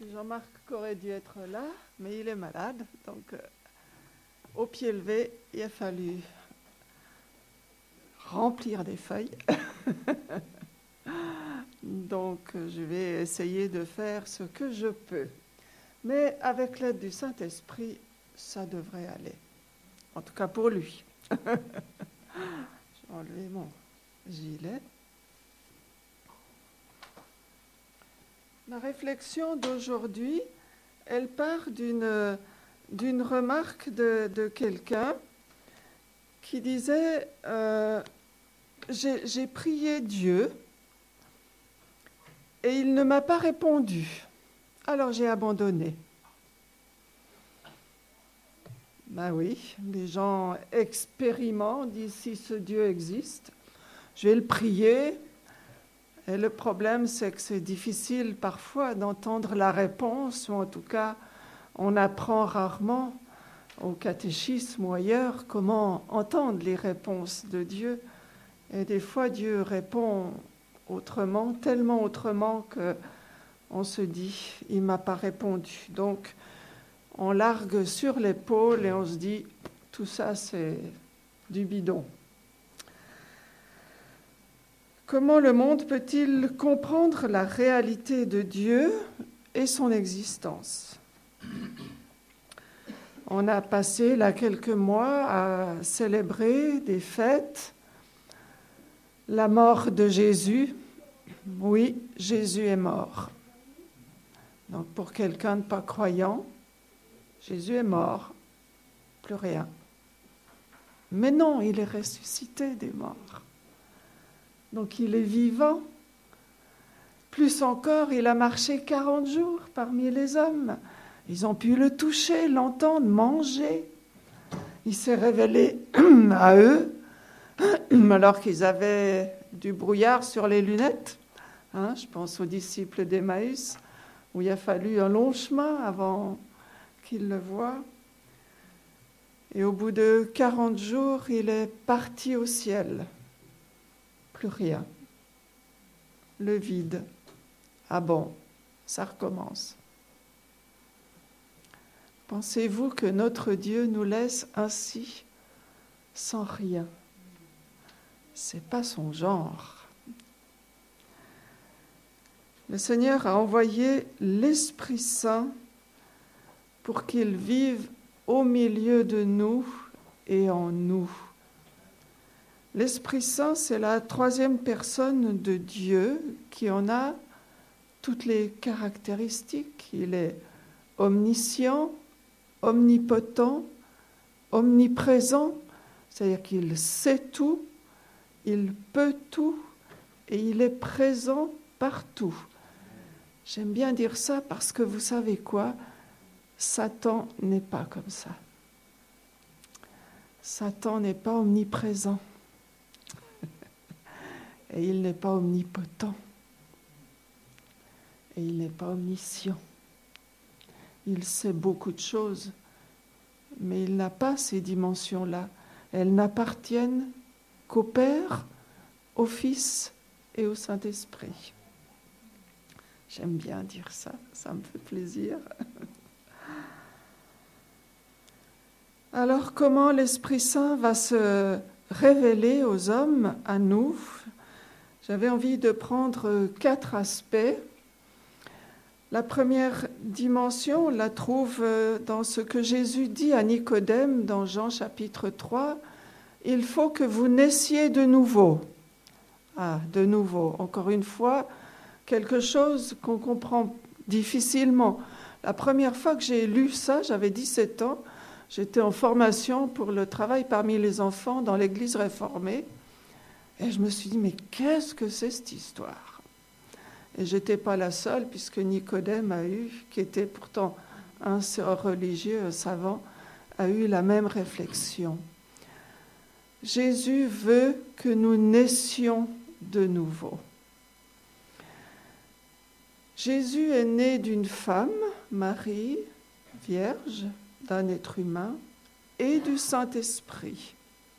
Jean-Marc aurait dû être là, mais il est malade. Donc, au pied levé, il a fallu remplir des feuilles. Donc, je vais essayer de faire ce que je peux. Mais avec l'aide du Saint-Esprit, ça devrait aller. En tout cas pour lui. Je vais enlever mon gilet. Ma réflexion d'aujourd'hui, elle part d'une remarque de quelqu'un qui disait j'ai prié Dieu et il ne m'a pas répondu. Alors j'ai abandonné. Ben oui, les gens expérimentent, disent si ce Dieu existe, je vais le prier. Et le problème, c'est que c'est difficile parfois d'entendre la réponse, ou en tout cas, on apprend rarement au catéchisme ou ailleurs comment entendre les réponses de Dieu. Et des fois, Dieu répond autrement, tellement autrement qu'on se dit, il ne m'a pas répondu. Donc, on largue sur l'épaule et on se dit, tout ça, c'est du bidon. Comment le monde peut-il comprendre la réalité de Dieu et son existence ? On a passé là quelques mois à célébrer des fêtes, la mort de Jésus. Oui, Jésus est mort. Donc pour quelqu'un de pas croyant, Jésus est mort, plus rien. Mais non, il est ressuscité des morts. Donc il est vivant. Plus encore, il a marché 40 jours parmi les hommes. Ils ont pu le toucher, l'entendre, manger. Il s'est révélé à eux, alors qu'ils avaient du brouillard sur les lunettes. Je pense aux disciples d'Emmaüs, où il a fallu un long chemin avant qu'ils le voient. Et au bout de 40 jours, il est parti au ciel. Plus rien. Le vide. Ah bon, ça recommence. Pensez-vous que notre Dieu nous laisse ainsi, sans rien ? C'est pas son genre. Le Seigneur a envoyé l'Esprit Saint pour qu'il vive au milieu de nous et en nous. L'Esprit Saint, c'est la troisième personne de Dieu qui en a toutes les caractéristiques. Il est omniscient, omnipotent, omniprésent, c'est-à-dire qu'il sait tout, il peut tout et il est présent partout. J'aime bien dire ça parce que vous savez quoi ? Satan n'est pas comme ça. Satan n'est pas omniprésent. Et il n'est pas omnipotent. Et il n'est pas omniscient. Il sait beaucoup de choses, mais il n'a pas ces dimensions-là. Elles n'appartiennent qu'au Père, au Fils et au Saint-Esprit. J'aime bien dire ça, ça me fait plaisir. Alors, comment l'Esprit Saint va se révéler aux hommes, à nous ? J'avais envie de prendre 4 aspects. La première dimension, on la trouve dans ce que Jésus dit à Nicodème dans Jean chapitre 3. « Il faut que vous naissiez de nouveau. » Ah, de nouveau, encore une fois, quelque chose qu'on comprend difficilement. La première fois que j'ai lu ça, j'avais 17 ans, j'étais en formation pour le travail parmi les enfants dans l'église réformée. Et je me suis dit, mais qu'est-ce que c'est cette histoire ? Et je n'étais pas la seule, puisque Nicodème qui était pourtant un religieux, un savant, a eu la même réflexion. Jésus veut que nous naissions de nouveau. Jésus est né d'une femme, Marie, vierge, d'un être humain, et du Saint-Esprit,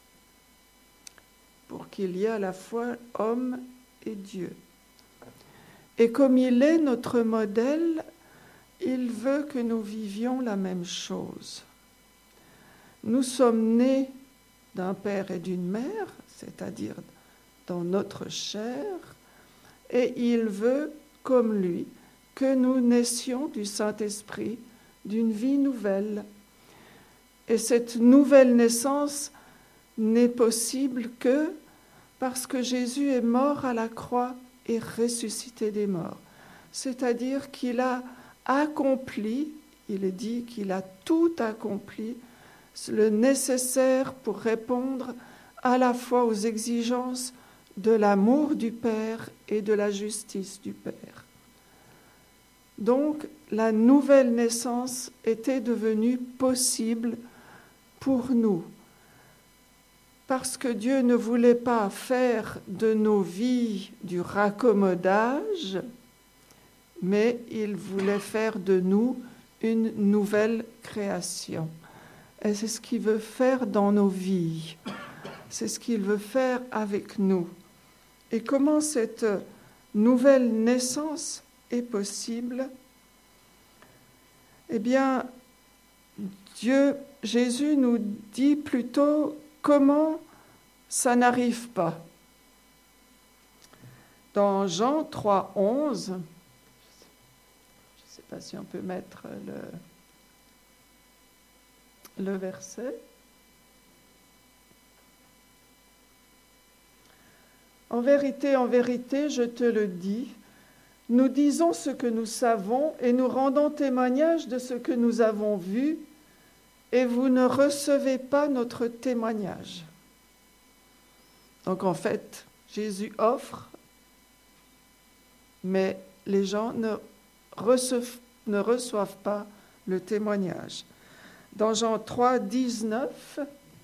pour qu'il y ait à la fois homme et Dieu. Et comme il est notre modèle, il veut que nous vivions la même chose. Nous sommes nés d'un père et d'une mère, c'est-à-dire dans notre chair, et il veut, comme lui, que nous naissions du Saint-Esprit, d'une vie nouvelle. Et cette nouvelle naissance n'est possible que parce que Jésus est mort à la croix et ressuscité des morts. C'est-à-dire qu'il a accompli, il est dit qu'il a tout accompli, le nécessaire pour répondre à la fois aux exigences de l'amour du Père et de la justice du Père. Donc, la nouvelle naissance était devenue possible pour nous, parce que Dieu ne voulait pas faire de nos vies du raccommodage, mais il voulait faire de nous une nouvelle création. Et c'est ce qu'il veut faire dans nos vies. C'est ce qu'il veut faire avec nous. Et comment cette nouvelle naissance est possible? Eh bien, Jésus nous dit plutôt comment ça n'arrive pas. Dans Jean 3,11, je ne sais pas si on peut mettre le verset. En vérité, je te le dis, nous disons ce que nous savons et nous rendons témoignage de ce que nous avons vu, et vous ne recevez pas notre témoignage. Donc en fait, Jésus offre, mais les gens ne reçoivent pas le témoignage. Dans Jean 3, 19,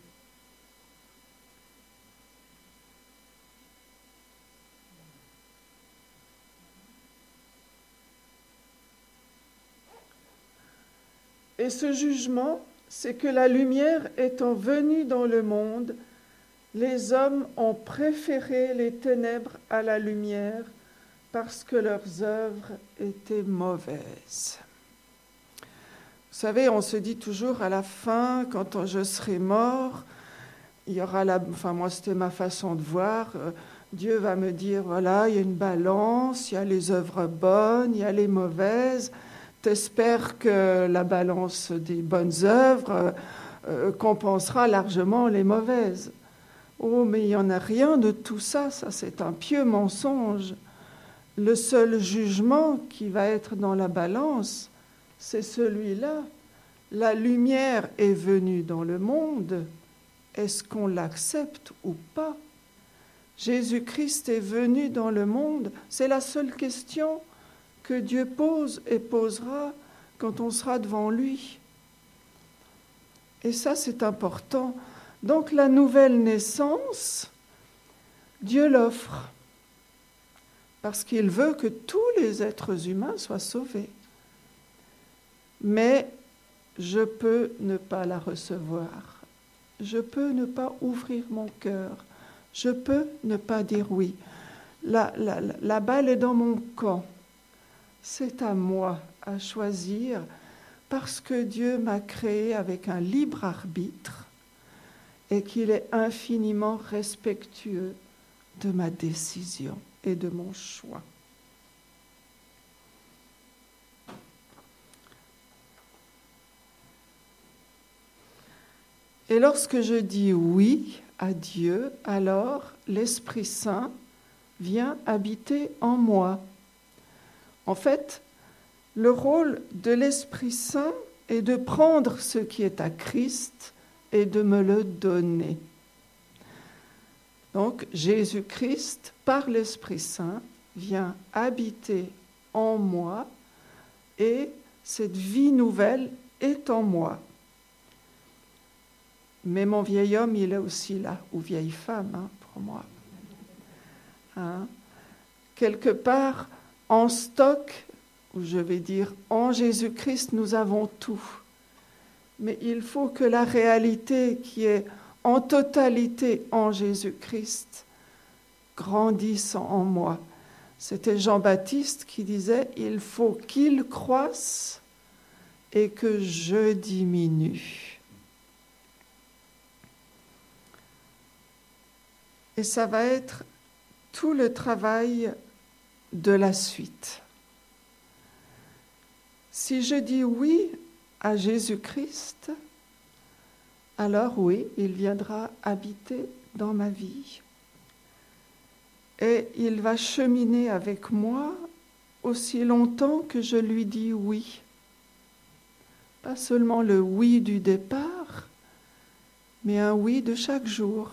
et ce jugement, c'est que la lumière étant venue dans le monde, les hommes ont préféré les ténèbres à la lumière parce que leurs œuvres étaient mauvaises. Vous savez, on se dit toujours à la fin, quand je serai mort, il y aura moi c'était ma façon de voir, Dieu va me dire, voilà, il y a une balance, il y a les œuvres bonnes, il y a les mauvaises. T'espères que la balance des bonnes œuvres compensera largement les mauvaises. Oh, mais il n'y en a rien de tout ça, ça c'est un pieux mensonge. Le seul jugement qui va être dans la balance, c'est celui-là. La lumière est venue dans le monde, est-ce qu'on l'accepte ou pas? Jésus-Christ est venu dans le monde, c'est la seule question que Dieu pose et posera quand on sera devant lui. Et ça, c'est important. Donc la nouvelle naissance, Dieu l'offre, parce qu'il veut que tous les êtres humains soient sauvés. Mais je peux ne pas la recevoir. Je peux ne pas ouvrir mon cœur. Je peux ne pas dire oui. La balle est dans mon camp. C'est à moi à choisir parce que Dieu m'a créé avec un libre arbitre et qu'il est infiniment respectueux de ma décision et de mon choix. Et lorsque je dis oui à Dieu, alors l'Esprit Saint vient habiter en moi. En fait, le rôle de l'Esprit Saint est de prendre ce qui est à Christ et de me le donner. Donc, Jésus-Christ, par l'Esprit Saint, vient habiter en moi et cette vie nouvelle est en moi. Mais mon vieil homme, il est aussi là, ou vieille femme, pour moi. Quelque part, en stock, ou je vais dire en Jésus-Christ, nous avons tout. Mais il faut que la réalité qui est en totalité en Jésus-Christ grandisse en moi. C'était Jean-Baptiste qui disait « Il faut qu'il croisse et que je diminue. Et ça va être tout le travail de la suite. Si je dis oui à Jésus-Christ, alors oui, il viendra habiter dans ma vie. Et il va cheminer avec moi aussi longtemps que je lui dis oui. Pas seulement le oui du départ, mais un oui de chaque jour.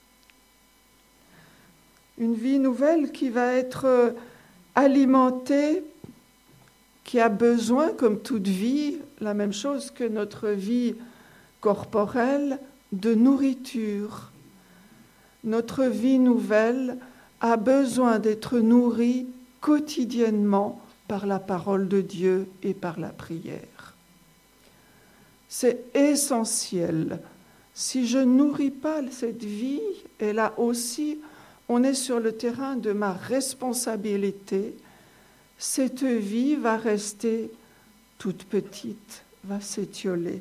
Une vie nouvelle qui va être alimentée, qui a besoin, comme toute vie, la même chose que notre vie corporelle, de nourriture. Notre vie nouvelle a besoin d'être nourrie quotidiennement par la parole de Dieu et par la prière. C'est essentiel. Si je ne nourris pas cette vie, et là aussi, on est sur le terrain de ma responsabilité, cette vie va rester toute petite, va s'étioler.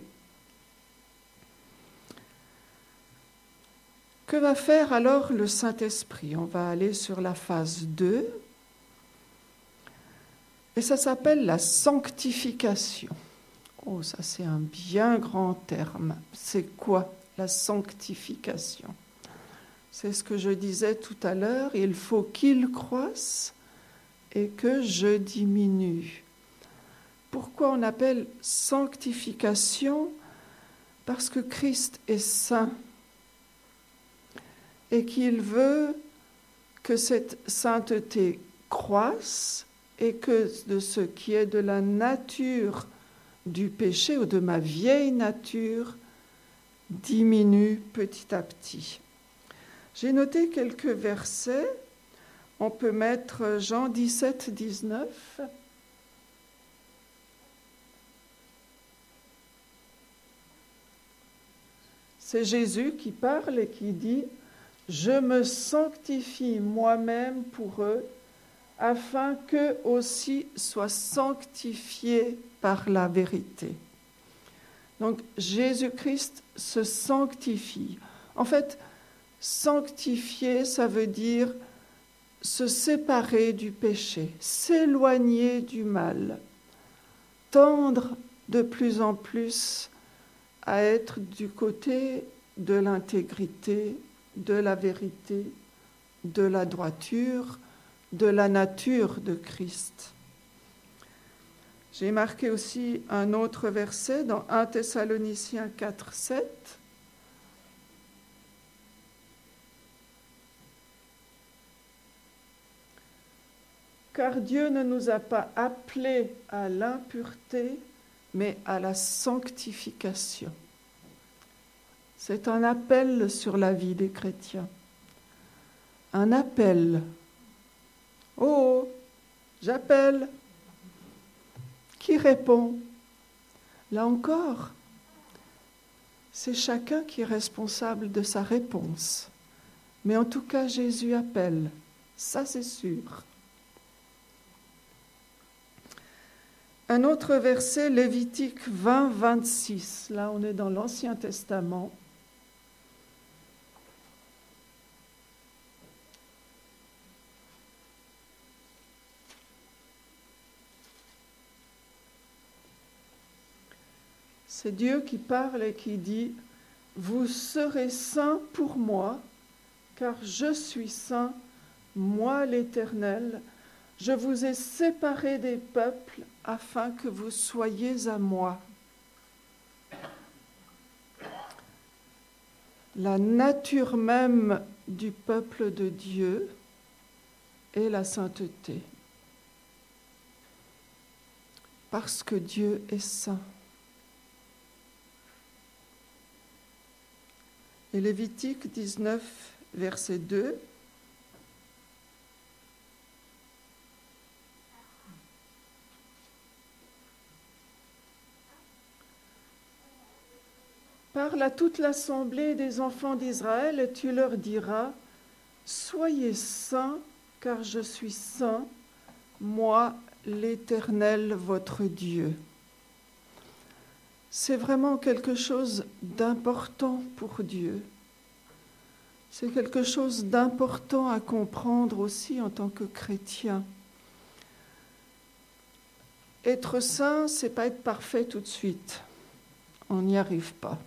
Que va faire alors le Saint-Esprit? On va aller sur la phase 2, et ça s'appelle la sanctification. Oh, ça c'est un bien grand terme. C'est quoi la sanctification? C'est ce que je disais tout à l'heure, il faut qu'il croisse et que je diminue. Pourquoi on appelle sanctification? Parce que Christ est saint et qu'il veut que cette sainteté croisse et que de ce qui est de la nature du péché ou de ma vieille nature diminue petit à petit. J'ai noté quelques versets. On peut mettre Jean 17, 19. C'est Jésus qui parle et qui dit « Je me sanctifie moi-même pour eux, afin qu'eux aussi soient sanctifiés par la vérité. » Donc Jésus-Christ se sanctifie. En fait, sanctifier, ça veut dire se séparer du péché, s'éloigner du mal, tendre de plus en plus à être du côté de l'intégrité, de la vérité, de la droiture, de la nature de Christ. J'ai marqué aussi un autre verset dans 1 Thessaloniciens 4, 7. Car Dieu ne nous a pas appelés à l'impureté, mais à la sanctification. C'est un appel sur la vie des chrétiens. Un appel. Oh, j'appelle. Qui répond? Là encore, c'est chacun qui est responsable de sa réponse. Mais en tout cas, Jésus appelle. Ça, c'est sûr. Un autre verset, Lévitique 20, 26. Là, on est dans l'Ancien Testament. C'est Dieu qui parle et qui dit « Vous serez saints pour moi, car je suis saint, moi l'Éternel. Je vous ai séparés des peuples afin que vous soyez à moi. » La nature même du peuple de Dieu est la sainteté. Parce que Dieu est saint. Et Lévitique 19, verset 2. Parle à toute l'assemblée des enfants d'Israël et tu leur diras, soyez saints, car je suis saint, moi l'Éternel votre Dieu. c'est vraiment quelque chose d'important pour Dieu. C'est quelque chose d'important à comprendre aussi en tant que chrétien. Être saint, c'est pas être parfait tout de suite. On n'y arrive pas.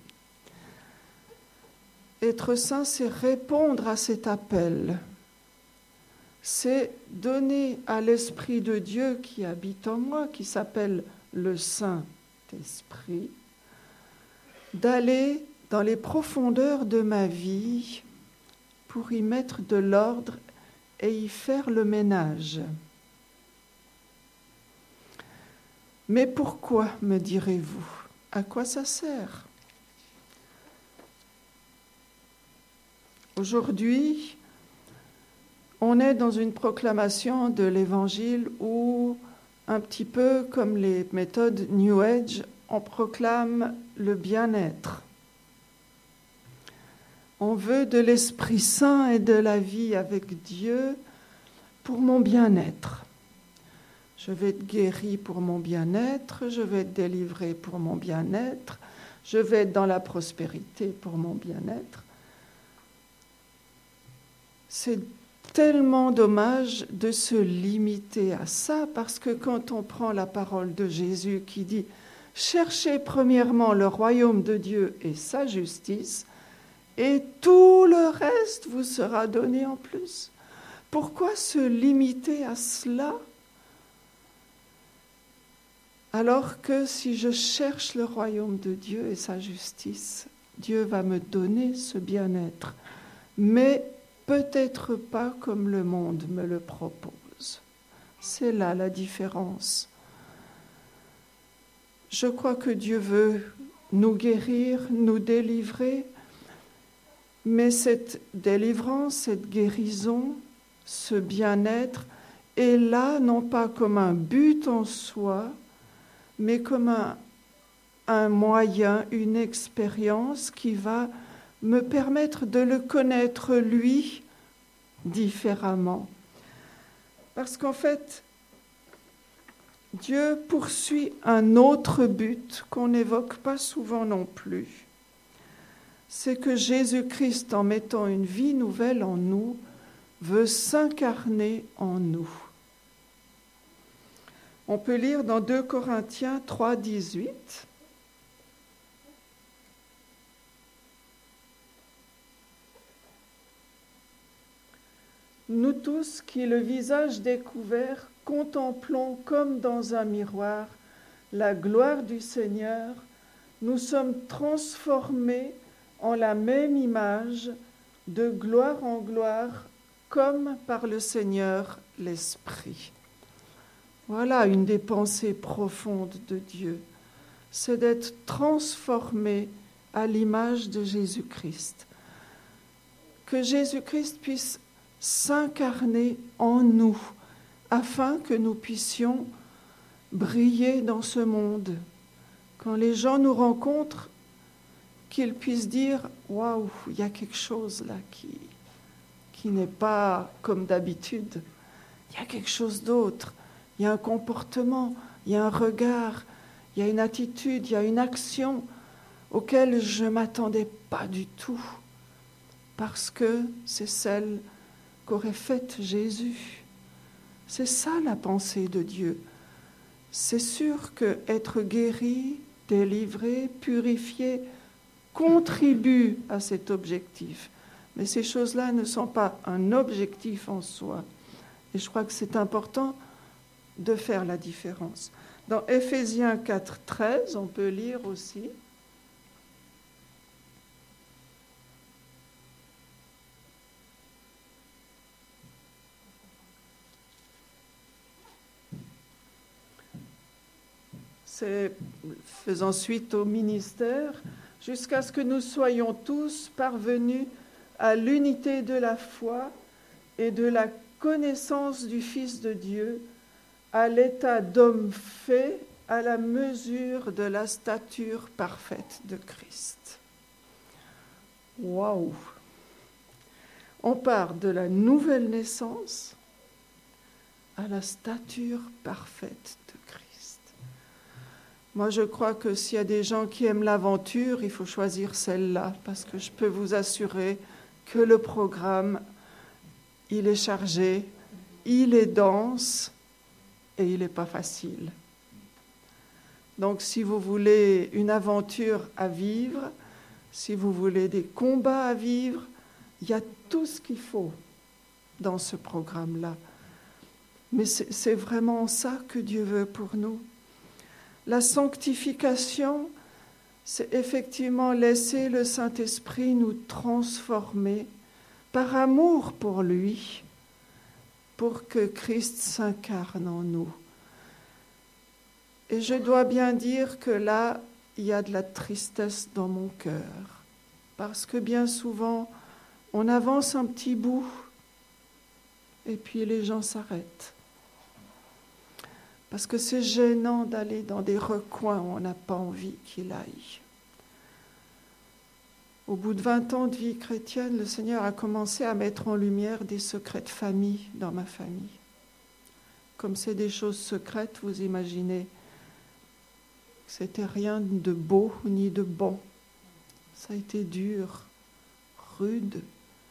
Être saint, c'est répondre à cet appel. C'est donner à l'Esprit de Dieu qui habite en moi, qui s'appelle le Saint-Esprit, d'aller dans les profondeurs de ma vie pour y mettre de l'ordre et y faire le ménage. Mais pourquoi, me direz-vous? À quoi ça sert? Aujourd'hui, on est dans une proclamation de l'Évangile où, un petit peu comme les méthodes New Age, on proclame le bien-être. On veut de l'Esprit Saint et de la vie avec Dieu pour mon bien-être. Je vais être guéri pour mon bien-être, je vais être délivré pour mon bien-être, je vais être dans la prospérité pour mon bien-être. C'est tellement dommage de se limiter à ça, parce que quand on prend la parole de Jésus qui dit « Cherchez premièrement le royaume de Dieu et sa justice, et tout le reste vous sera donné en plus. » Pourquoi se limiter à cela? Alors que si je cherche le royaume de Dieu et sa justice, Dieu va me donner ce bien-être. Mais peut-être pas comme le monde me le propose. C'est là la différence. Je crois que Dieu veut nous guérir, nous délivrer, mais cette délivrance, cette guérison, ce bien-être est là non pas comme un but en soi, mais comme un moyen, une expérience qui va me permettre de le connaître, lui, différemment. Parce qu'en fait, Dieu poursuit un autre but qu'on n'évoque pas souvent non plus. C'est que Jésus-Christ, en mettant une vie nouvelle en nous, veut s'incarner en nous. On peut lire dans 2 Corinthiens 3, 18. Nous tous qui, le visage découvert, contemplons comme dans un miroir la gloire du Seigneur, nous sommes transformés en la même image, de gloire en gloire, comme par le Seigneur l'Esprit. Voilà une des pensées profondes de Dieu, c'est d'être transformé à l'image de Jésus-Christ. Que Jésus-Christ puisse s'incarner en nous, afin que nous puissions briller dans ce monde. Quand les gens nous rencontrent, qu'ils puissent dire « Waouh, il y a quelque chose là qui n'est pas comme d'habitude. Il y a quelque chose d'autre. Il y a un comportement, il y a un regard, il y a une attitude, il y a une action auquel je ne m'attendais pas du tout, parce que c'est celle qu'aurait faite Jésus. » C'est ça la pensée de Dieu. C'est sûr qu'être guéri, délivré, purifié contribue à cet objectif. Mais ces choses-là ne sont pas un objectif en soi. Et je crois que c'est important de faire la différence. Dans Éphésiens 4, 13, on peut lire aussi. C'est faisant suite au ministère, jusqu'à ce que nous soyons tous parvenus à l'unité de la foi et de la connaissance du Fils de Dieu, à l'état d'homme fait, à la mesure de la stature parfaite de Christ. Waouh! On part de la nouvelle naissance à la stature parfaite de Christ. Moi, je crois que s'il y a des gens qui aiment l'aventure, il faut choisir celle-là, parce que je peux vous assurer que le programme, il est chargé, il est dense et il n'est pas facile. Donc, si vous voulez une aventure à vivre, si vous voulez des combats à vivre, il y a tout ce qu'il faut dans ce programme-là. Mais c'est vraiment ça que Dieu veut pour nous. La sanctification, c'est effectivement laisser le Saint-Esprit nous transformer par amour pour lui, pour que Christ s'incarne en nous. Et je dois bien dire que là, il y a de la tristesse dans mon cœur, parce que bien souvent, on avance un petit bout, et puis les gens s'arrêtent. Parce que c'est gênant d'aller dans des recoins où on n'a pas envie qu'il aille. Au bout de 20 ans de vie chrétienne, le Seigneur a commencé à mettre en lumière des secrets de famille dans ma famille. Comme c'est des choses secrètes, vous imaginez, c'était rien de beau ni de bon. Ça a été dur, rude,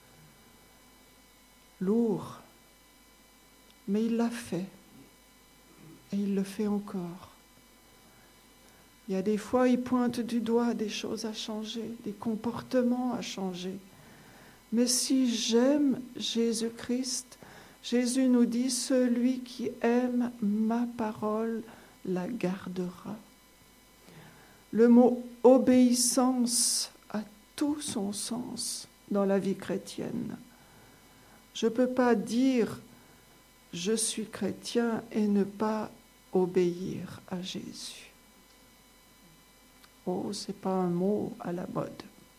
lourd. Mais il l'a fait. Et il le fait encore. Il y a des fois, il pointe du doigt des choses à changer, des comportements à changer. Mais si j'aime Jésus-Christ, Jésus nous dit, celui qui aime ma parole la gardera. Le mot obéissance a tout son sens dans la vie chrétienne. Je ne peux pas dire je suis chrétien et ne pas obéir à Jésus. Oh, ce n'est pas un mot à la mode.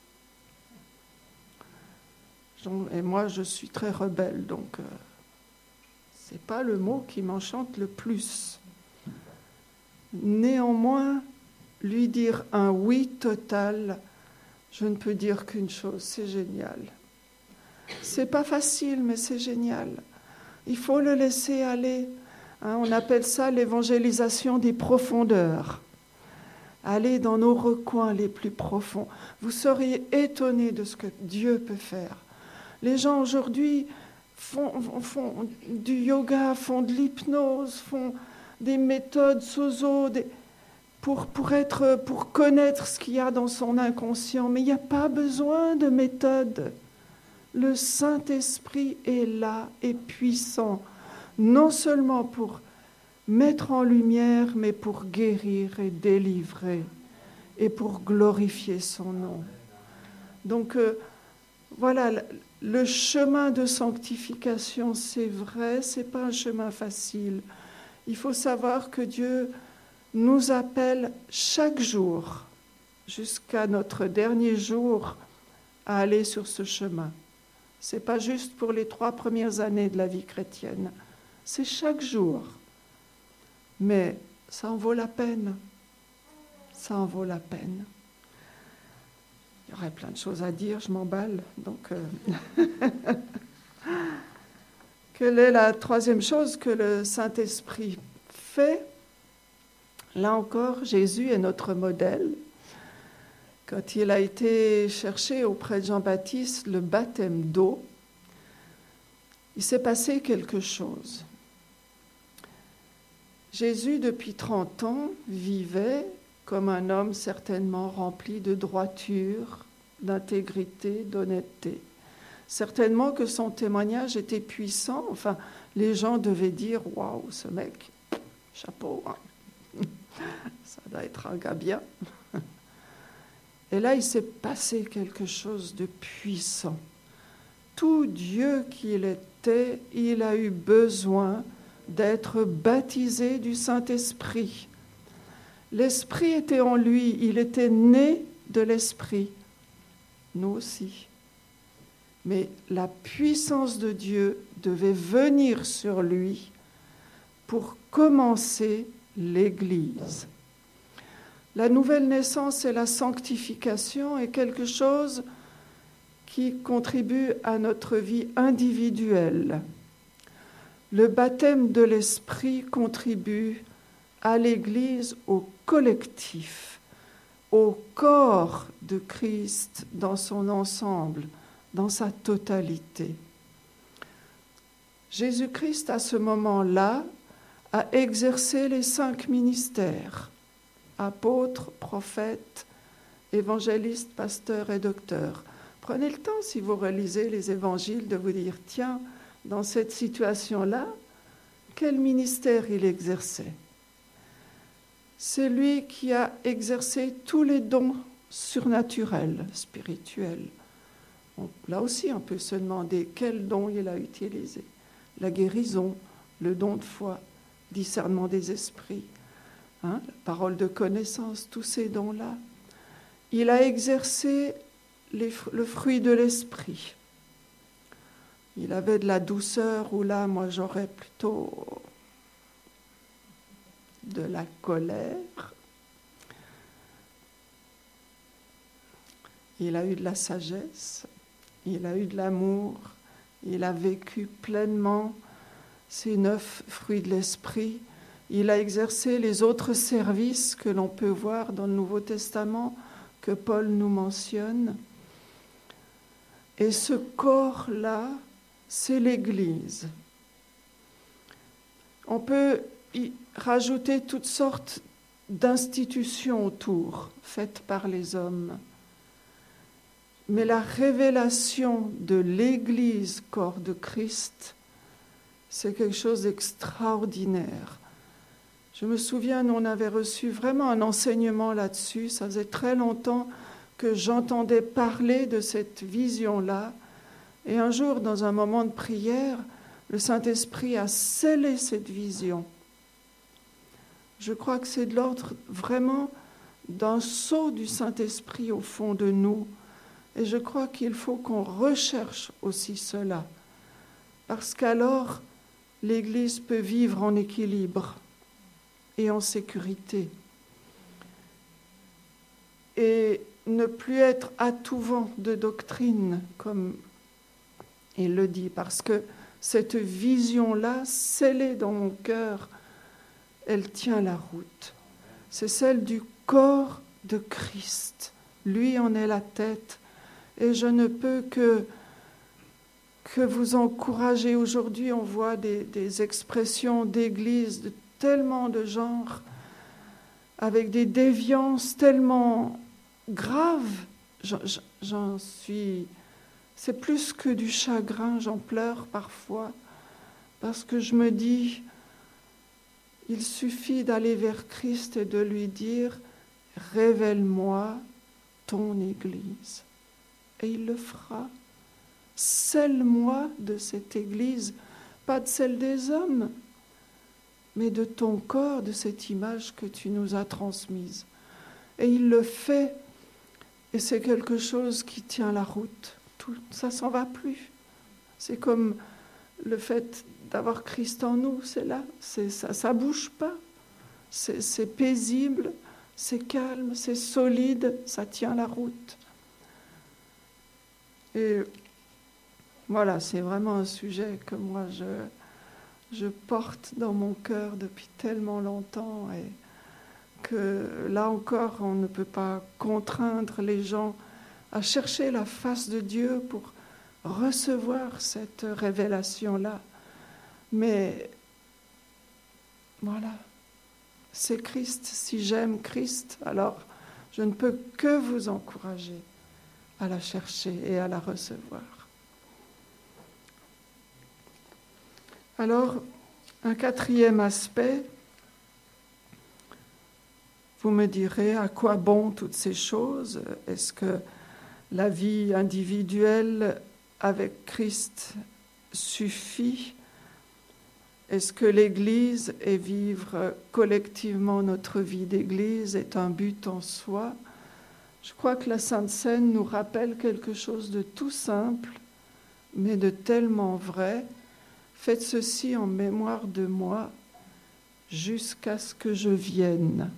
Et moi, je suis très rebelle, donc ce n'est pas le mot qui m'enchante le plus. Néanmoins, lui dire un oui total, je ne peux dire qu'une chose, c'est génial. C'est pas facile, mais c'est génial. Il faut le laisser aller. On appelle ça l'évangélisation des profondeurs. Aller dans nos recoins les plus profonds. Vous seriez étonnés de ce que Dieu peut faire. Les gens aujourd'hui font du yoga, font de l'hypnose, font des méthodes sozo, pour connaître ce qu'il y a dans son inconscient. Mais il n'y a pas besoin de méthode. Le Saint-Esprit est là et puissant, non seulement pour mettre en lumière, mais pour guérir et délivrer et pour glorifier son nom. Donc voilà, le chemin de sanctification, c'est vrai, ce n'est pas un chemin facile. Il faut savoir que Dieu nous appelle chaque jour, jusqu'à notre dernier jour, à aller sur ce chemin. Ce n'est pas juste pour les 3 premières années de la vie chrétienne. C'est chaque jour. Mais ça en vaut la peine. Ça en vaut la peine. Il y aurait plein de choses à dire, je m'emballe. Donc, quelle est la troisième chose que le Saint-Esprit fait? Là encore, Jésus est notre modèle. Quand il a été cherché auprès de Jean-Baptiste le baptême d'eau, il s'est passé quelque chose. Jésus, depuis 30 ans, vivait comme un homme certainement rempli de droiture, d'intégrité, d'honnêteté. Certainement que son témoignage était puissant. Enfin, les gens devaient dire « Waouh, ce mec, chapeau, hein. Ça doit être un gars bien. » Et là, il s'est passé quelque chose de puissant. Tout Dieu qu'il était, il a eu besoin d'être baptisé du Saint-Esprit. L'Esprit était en lui, il était né de l'Esprit. Nous aussi. Mais la puissance de Dieu devait venir sur lui pour commencer l'Église. La nouvelle naissance et la sanctification est quelque chose qui contribue à notre vie individuelle. Le baptême de l'Esprit contribue à l'Église, au collectif, au corps de Christ dans son ensemble, dans sa totalité. Jésus-Christ, à ce moment-là, a exercé les 5 ministères, apôtres, prophètes, évangélistes, pasteurs et docteurs. Prenez le temps, si vous relisez les évangiles, de vous dire, tiens, dans cette situation-là, quel ministère il exerçait? C'est lui qui a exercé tous les dons surnaturels, spirituels. Là aussi, on peut se demander quel don il a utilisé. La guérison, le don de foi, discernement des esprits, la parole de connaissance, tous ces dons-là. Il a exercé le fruit de l'esprit. Il avait de la douceur, ou là, moi, j'aurais plutôt de la colère. Il a eu de la sagesse, il a eu de l'amour, il a vécu pleinement ces 9 fruits de l'esprit. Il a exercé les autres services que l'on peut voir dans le Nouveau Testament, que Paul nous mentionne. Et ce corps-là, c'est l'Église. On peut y rajouter toutes sortes d'institutions autour, faites par les hommes. Mais la révélation de l'Église, corps de Christ, c'est quelque chose d'extraordinaire. Je me souviens, nous, on avait reçu vraiment un enseignement là-dessus. Ça faisait très longtemps que j'entendais parler de cette vision-là. Et un jour, dans un moment de prière, le Saint-Esprit a scellé cette vision. Je crois que c'est de l'ordre vraiment d'un sceau du Saint-Esprit au fond de nous. Et je crois qu'il faut qu'on recherche aussi cela. Parce qu'alors, l'Église peut vivre en équilibre et en sécurité. Et ne plus être à tout vent de doctrine, comme il le dit, parce que cette vision-là, scellée dans mon cœur, elle tient la route. C'est celle du corps de Christ. Lui en est la tête. Et je ne peux que vous encourager. Aujourd'hui, on voit des expressions d'église de tellement de genres, avec des déviances tellement graves. J'en suis... C'est plus que du chagrin, j'en pleure parfois, parce que je me dis, il suffit d'aller vers Christ et de lui dire, révèle-moi ton Église. Et il le fera. Scelle-moi de cette Église, pas de celle des hommes, mais de ton corps, de cette image que tu nous as transmise. Et il le fait, et c'est quelque chose qui tient la route. Ça s'en va plus. C'est comme le fait d'avoir Christ en nous, c'est là, ça bouge pas. C'est paisible, c'est calme, c'est solide, ça tient la route. Et voilà, c'est vraiment un sujet que moi je porte dans mon cœur depuis tellement longtemps, et que là encore, on ne peut pas contraindre les gens à chercher la face de Dieu pour recevoir cette révélation-là. Mais voilà, c'est Christ. Si j'aime Christ, alors je ne peux que vous encourager à la chercher et à la recevoir. Alors, un 4e aspect, vous me direz, à quoi bon toutes ces choses? Est-ce que la vie individuelle avec Christ suffit? Est-ce que l'Église et vivre collectivement notre vie d'Église est un but en soi? Je crois que la Sainte Seine nous rappelle quelque chose de tout simple, mais de tellement vrai. Faites ceci en mémoire de moi jusqu'à ce que je vienne.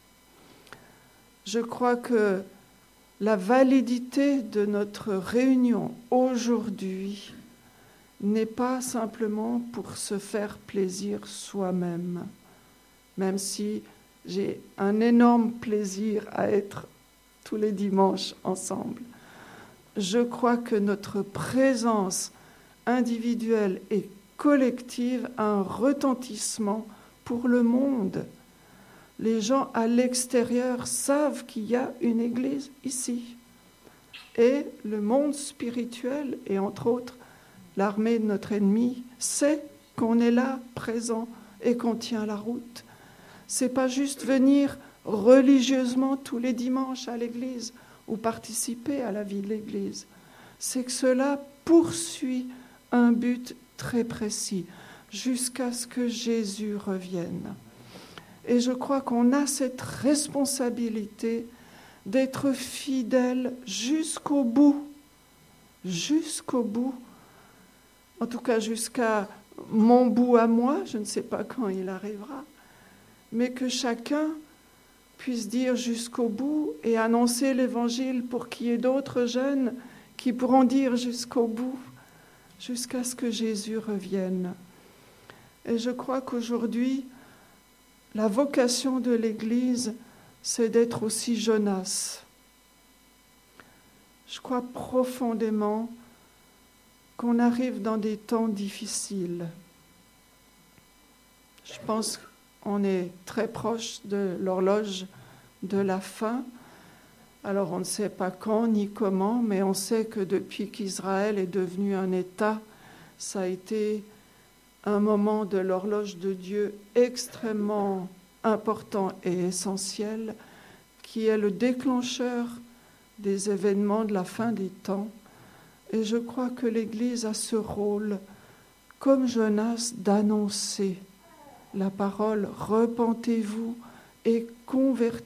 Je crois que la validité de notre réunion aujourd'hui n'est pas simplement pour se faire plaisir soi-même, même si j'ai un énorme plaisir à être tous les dimanches ensemble. Je crois que notre présence individuelle et collective a un retentissement pour le monde. Les gens à l'extérieur savent qu'il y a une église ici. Et le monde spirituel, et entre autres l'armée de notre ennemi, sait qu'on est là, présent, et qu'on tient la route. C'est pas juste venir religieusement tous les dimanches à l'église ou participer à la vie de l'église. C'est que cela poursuit un but très précis, jusqu'à ce que Jésus revienne. Et je crois qu'on a cette responsabilité d'être fidèle jusqu'au bout, en tout cas jusqu'à mon bout à moi, je ne sais pas quand il arrivera, mais que chacun puisse dire jusqu'au bout et annoncer l'Évangile pour qu'il y ait d'autres jeunes qui pourront dire jusqu'au bout, jusqu'à ce que Jésus revienne. Et je crois qu'aujourd'hui, la vocation de l'Église, c'est d'être aussi Jonas. Je crois profondément qu'on arrive dans des temps difficiles. Je pense qu'on est très proche de l'horloge de la fin. Alors on ne sait pas quand ni comment, mais on sait que depuis qu'Israël est devenu un État, ça a été un moment de l'horloge de Dieu extrêmement important et essentiel, qui est le déclencheur des événements de la fin des temps. Et je crois que l'Église a ce rôle, comme Jonas, d'annoncer la parole « Repentez-vous et convertissez-vous ».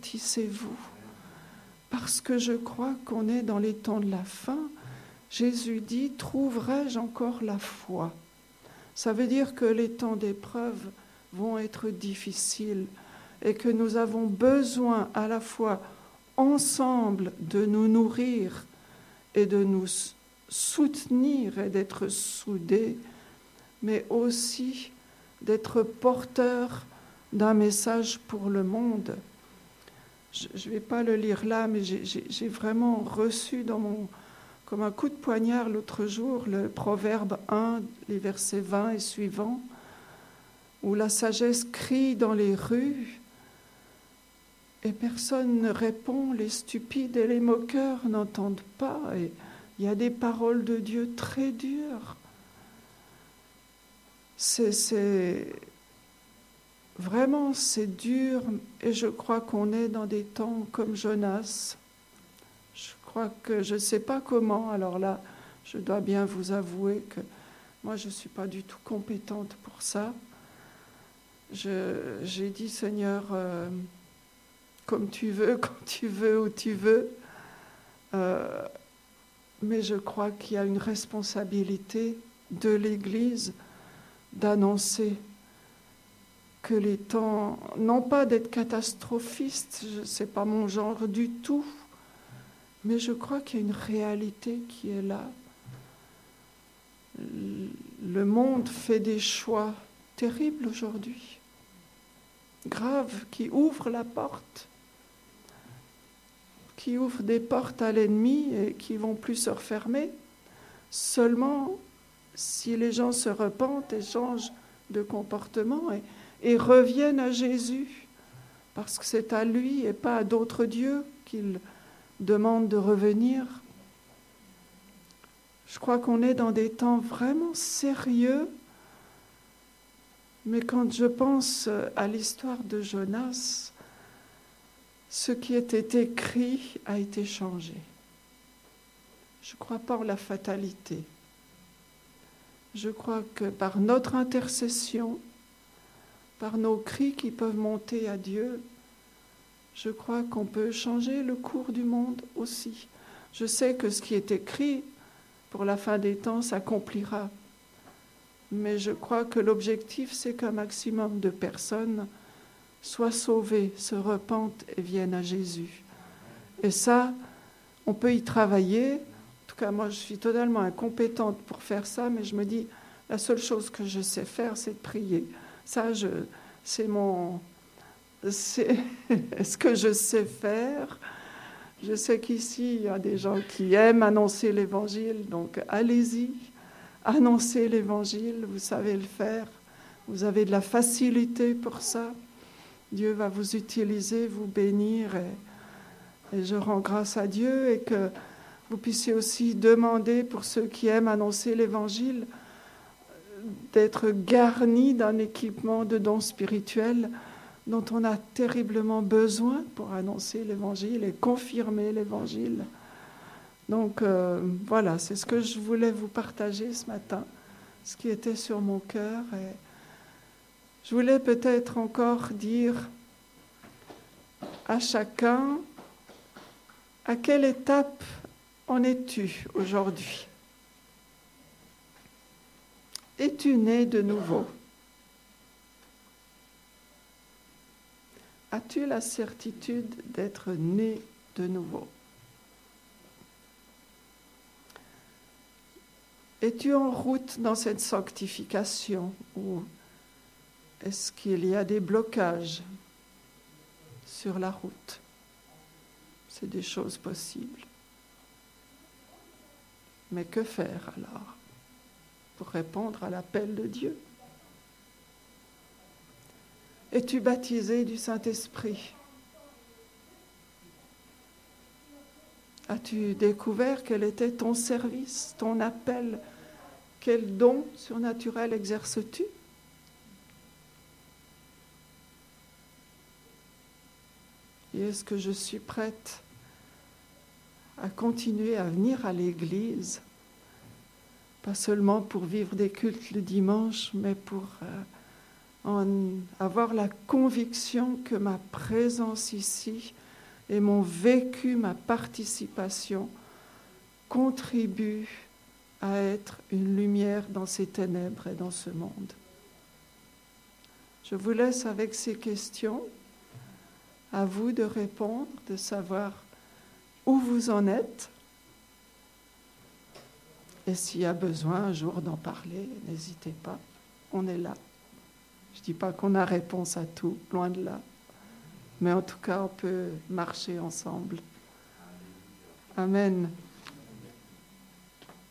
Parce que je crois qu'on est dans les temps de la fin. Jésus dit « Trouverai-je encore la foi ?» Ça veut dire que les temps d'épreuve vont être difficiles et que nous avons besoin à la fois ensemble de nous nourrir et de nous soutenir et d'être soudés, mais aussi d'être porteurs d'un message pour le monde. Je ne vais pas le lire là, mais j'ai vraiment reçu comme un coup de poignard l'autre jour, le Proverbe 1, les versets 20 et suivants, où la sagesse crie dans les rues et personne ne répond, les stupides et les moqueurs n'entendent pas. Et il y a des paroles de Dieu très dures. Vraiment, c'est dur, et je crois qu'on est dans des temps comme Jonas. Je crois que je ne sais pas comment, alors là, je dois bien vous avouer que moi, je ne suis pas du tout compétente pour ça. J'ai dit, Seigneur, comme tu veux, quand tu veux, où tu veux. Mais je crois qu'il y a une responsabilité de l'Église d'annoncer que les temps, non pas d'être catastrophiste, ce n'est pas mon genre du tout, mais je crois qu'il y a une réalité qui est là. Le monde fait des choix terribles aujourd'hui, graves, qui ouvrent la porte, qui ouvrent des portes à l'ennemi et qui ne vont plus se refermer. Seulement si les gens se repentent et changent de comportement et reviennent à Jésus, parce que c'est à lui et pas à d'autres dieux qu'il demande de revenir. Je crois qu'on est dans des temps vraiment sérieux, mais quand je pense à l'histoire de Jonas, ce qui était écrit a été changé. Je ne crois pas en la fatalité. Je crois que par notre intercession, par nos cris qui peuvent monter à Dieu, je crois qu'on peut changer le cours du monde aussi. Je sais que ce qui est écrit pour la fin des temps s'accomplira. Mais je crois que l'objectif, c'est qu'un maximum de personnes soient sauvées, se repentent et viennent à Jésus. Et ça, on peut y travailler. En tout cas, moi, je suis totalement incompétente pour faire ça, mais je me dis, la seule chose que je sais faire, c'est de prier. Ça, c'est mon c'est ce que je sais faire. Je sais qu'ici, il y a des gens qui aiment annoncer l'Évangile, donc allez-y, annoncez l'Évangile, vous savez le faire, vous avez de la facilité pour ça. Dieu va vous utiliser, vous bénir, et je rends grâce à Dieu, et que vous puissiez aussi demander pour ceux qui aiment annoncer l'Évangile d'être garnis d'un équipement de dons spirituels dont on a terriblement besoin pour annoncer l'Évangile et confirmer l'Évangile. Donc voilà, c'est ce que je voulais vous partager ce matin, ce qui était sur mon cœur. Et je voulais peut-être encore dire à chacun à quelle étape en es-tu aujourd'hui? Es-tu né de nouveau? As-tu la certitude d'être né de nouveau? Es-tu en route dans cette sanctification ou est-ce qu'il y a des blocages sur la route? C'est des choses possibles. Mais que faire alors pour répondre à l'appel de Dieu? Es-tu baptisé du Saint-Esprit? As-tu découvert quel était ton service, ton appel? Quel don surnaturel exerces-tu? Et est-ce que je suis prête à continuer à venir à l'Église, pas seulement pour vivre des cultes le dimanche, mais pour avoir la conviction que ma présence ici et mon vécu, ma participation contribuent à être une lumière dans ces ténèbres et dans ce monde. Je vous laisse avec ces questions. À vous de répondre, de savoir où vous en êtes. Et s'il y a besoin un jour d'en parler, n'hésitez pas, on est là. Je ne dis pas qu'on a réponse à tout, loin de là. Mais en tout cas, on peut marcher ensemble. Amen.